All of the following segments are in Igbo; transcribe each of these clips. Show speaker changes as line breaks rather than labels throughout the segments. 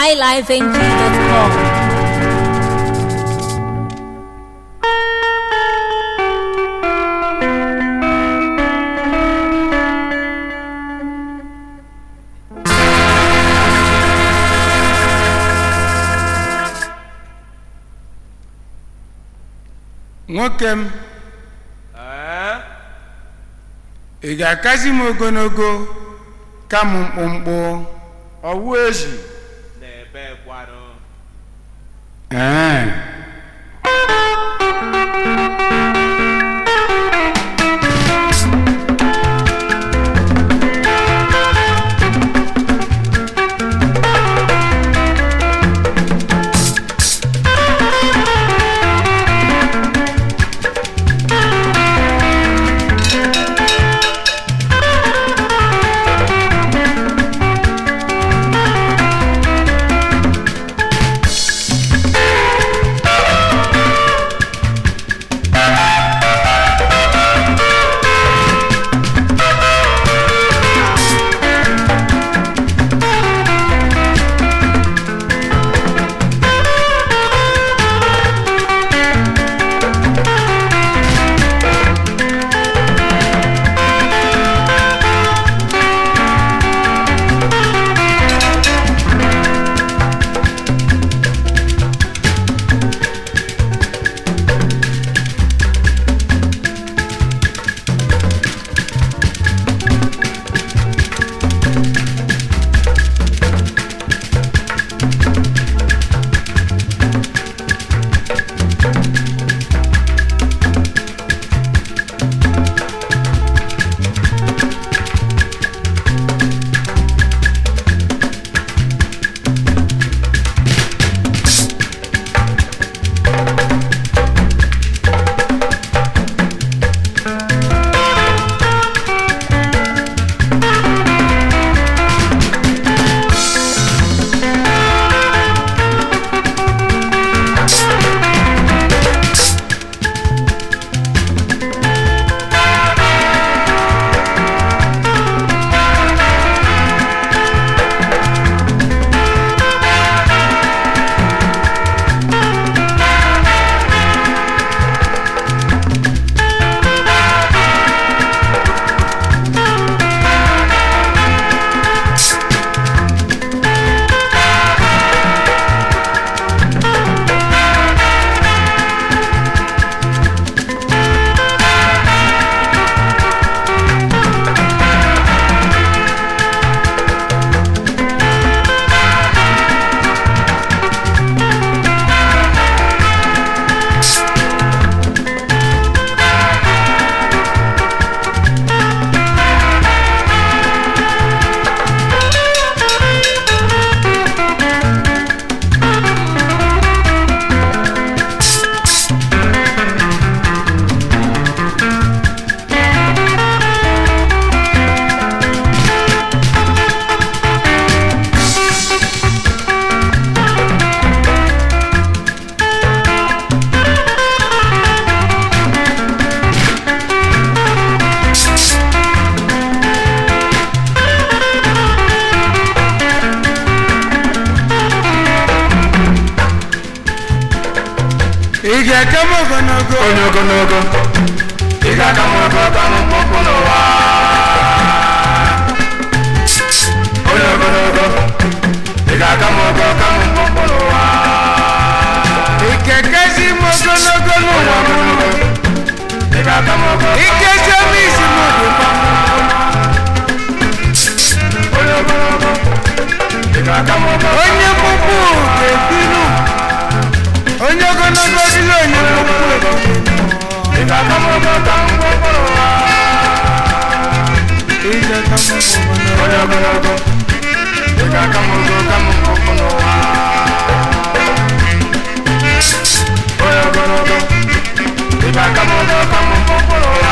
highlifeng.com.
nwoke m ị ga-akazi m ogologo ka m mkpụmkpụ
ọwụ ezi na-ebe gwanụ
ị ga-aka m ogologo
onye ogologo ị ga-aka m ogologo ka m mkpụmkpụ n'ụwa onye ogologo ị ga-aka m ogologo ka m mkpụmkpụ n'ụwa
ị ga-ekezi m ogologo n'ụwa
ị ga-aka m ogologo
ikezi m isi m dịkwa
onye ogologo ị ga-aka m ogologo
onye mkpụmkpụ ga-ebinu onye ogologo dịla onye mkpụmkpụ
ị ga-aka m ogologo ka m mkpụmkpụ n'ụwa
ị ga-aka m ogologo
onye ogologo ị ga-aka m ogologo ka m mkpụmkpụ n'ụwa onye ogologo ị ga-aka m ogologo ka m mkpụmkpụ n'ụwa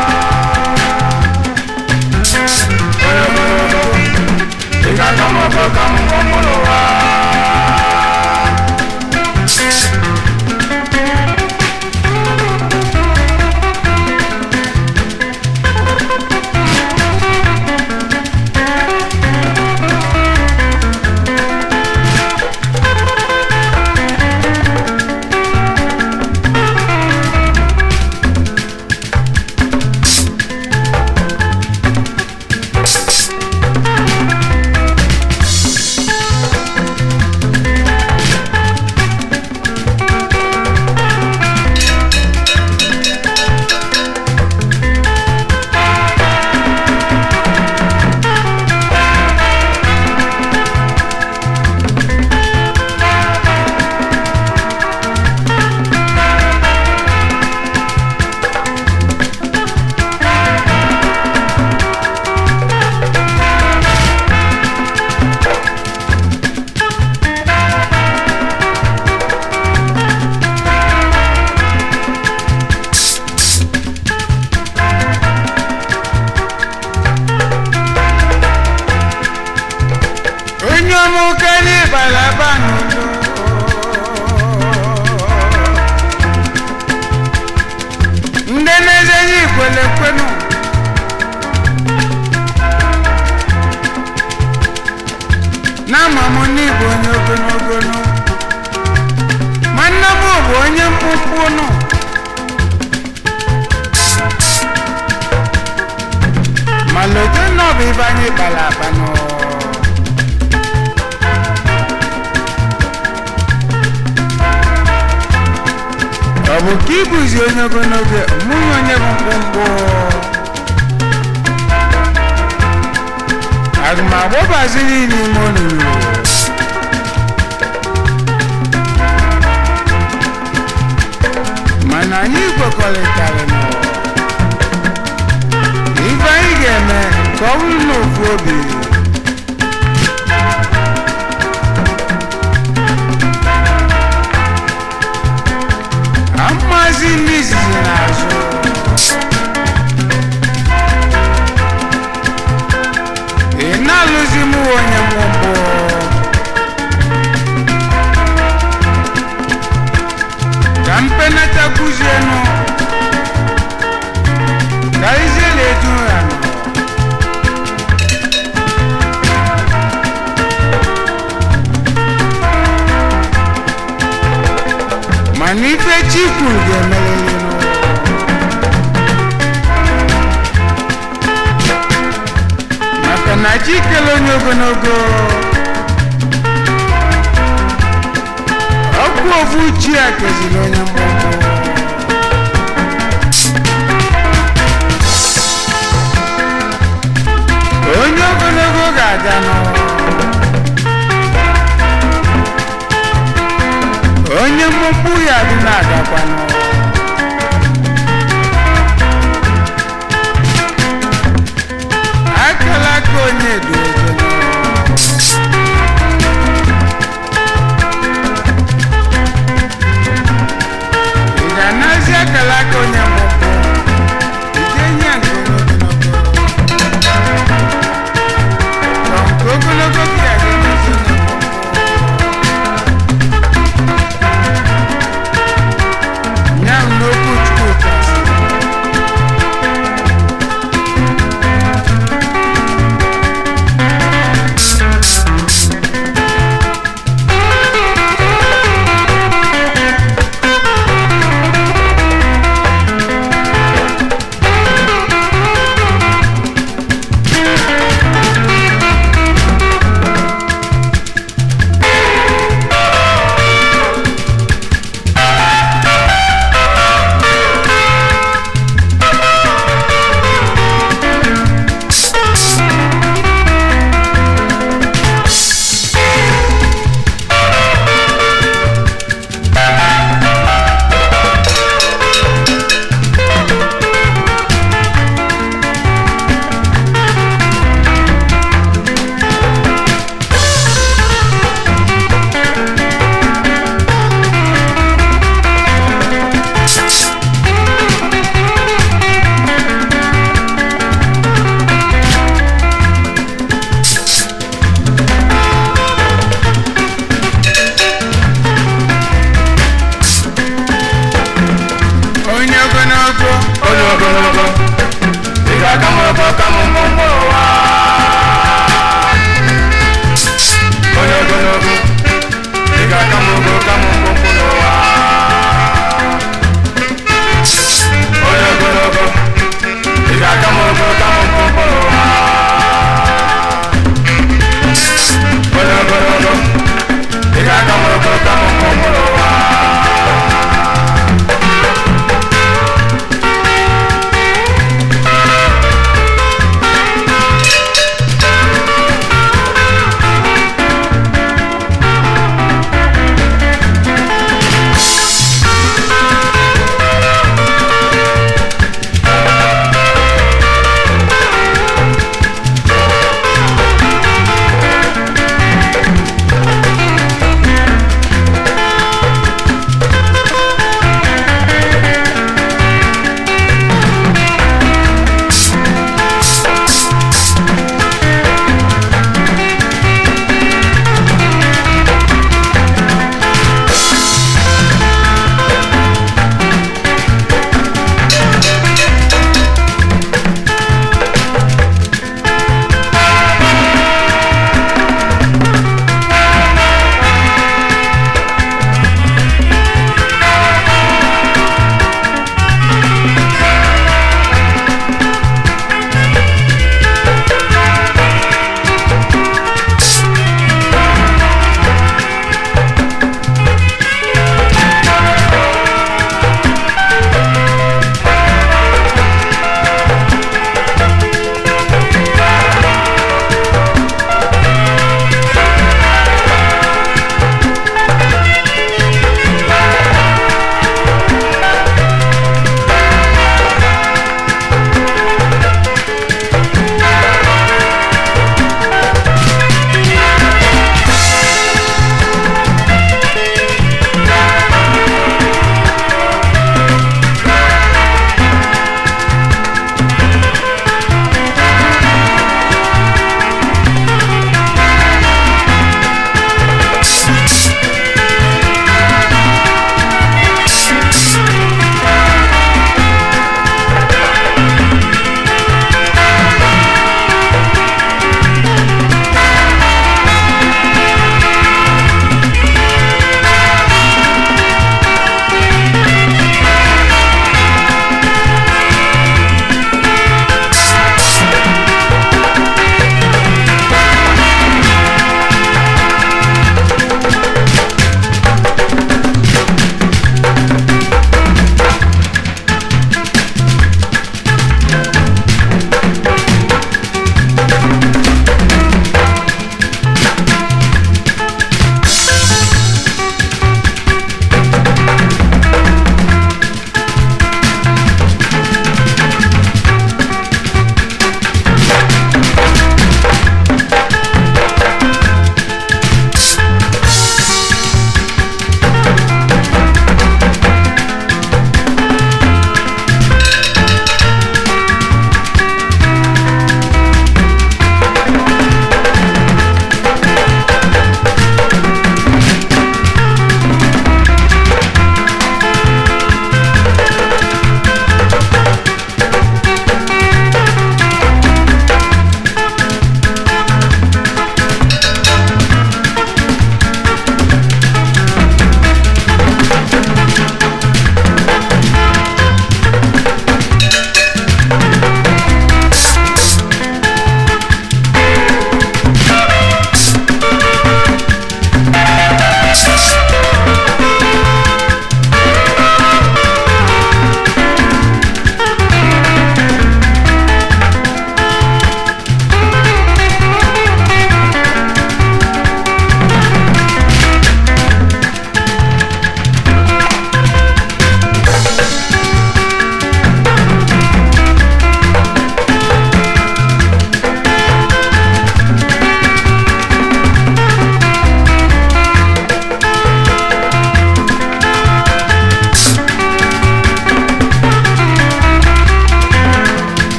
onye ogologo ị ga-aka m ogologo ka m mkpụmkpụ n'ụwa
ebe anyị kpara akpa nọ ọ bụ ka ịbụzi onye ogologo mụnye onye bụ mkpụmkpụ agụmagbọbaziri n'ime olulu mana anyị kwekọrịtara ife anyị ga-eme ka ọ bụrụ n'ofu obi amazi ndị izizi n'azụ ị na-alụzi m onye mụbụ ka mpenata kụzienụ ka izie na-eju ya nọ mana ife Chukwu ga-emerịrị maka na chi kele onye ogologo ọkụ ofu chi a keziri onye mgbọgbọ onye ogologo ga-aga onye mmụkpụ ya dị na-agakwanụ akala aka onye dị ogologo ị ga-anazi akala aka onye mmụkpụ ije nye nke ogologo gị ga-enyezi onye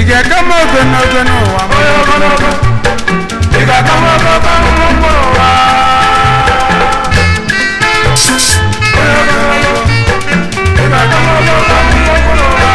Iga kama ogologo wa
ogologo Iga kama ogologo wa ogologo Iga kama ogologo wa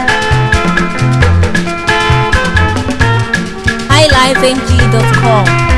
highlifeng.com